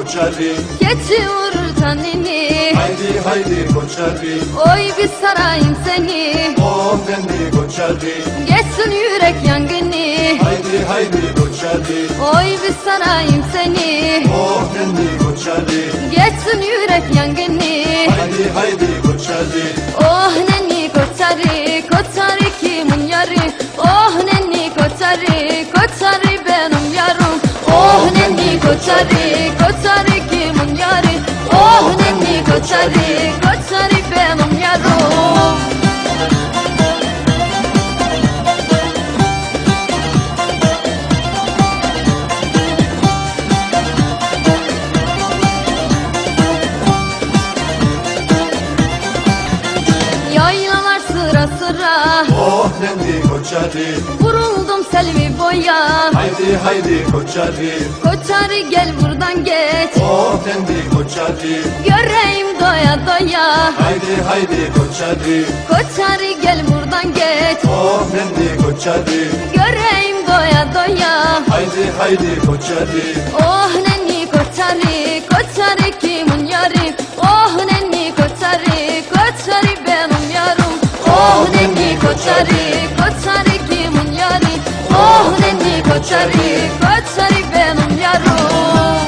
koçarı, Keçi vurur tanini. haydi haydi koçarı, Oy bir sarayım seni. oh nenni koçarı, Geçsin yürek yangını. haydi haydi koçarı, Oy bir sarayım seni. oh nenni koçarı, Geçsin yürek yangını. haydi haydi koçarı, Oh nenni koçarı, koçarı kimin yarı? Oh nenni koçarı, koçarı benim yarım. Oh nenni koçarı, koçarı kimin yarı? Oh nenni koçarı, koçarı benim yarım. Yaylalar sıra sıra, oh nenni koçarı, vuruldum selvi boya. haydi haydi koçarı, Koçarı gel buradan geç, oh nenni koçarı, göreyim doya doya. haydi haydi koçarı, Koçarı gel buradan geç, oh nenni koçarı, göreyim doya doya. haydi haydi koçarı, Oh nenni koçarı, koçarı kimin yarı? Oh nenni koçarı, koçarı benim yarım. Oh nenni koçarı, koçarı kimin yarı? Oh nenni koçarı, koçarı benim yarım.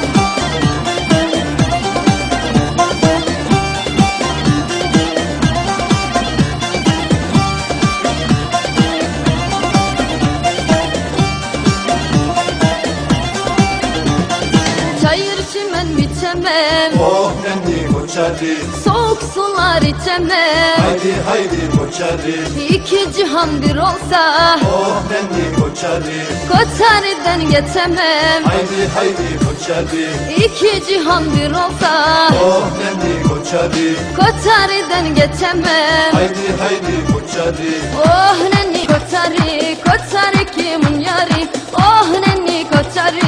Çayır çimen biçemem, oh nenni koçarı, soğuk sular içemem. haydi haydi koçarı, İki cihan bir olsa, oh nenni koçarı, Koçarı'dan geçemem. haydi haydi koçarı, İki cihan bir olsa, oh nenni koçarı, Koçarı'dan geçemem. haydi haydi koçarı, Oh nenni koçarı, koçarı kimin yarı? Oh nenni koçarı,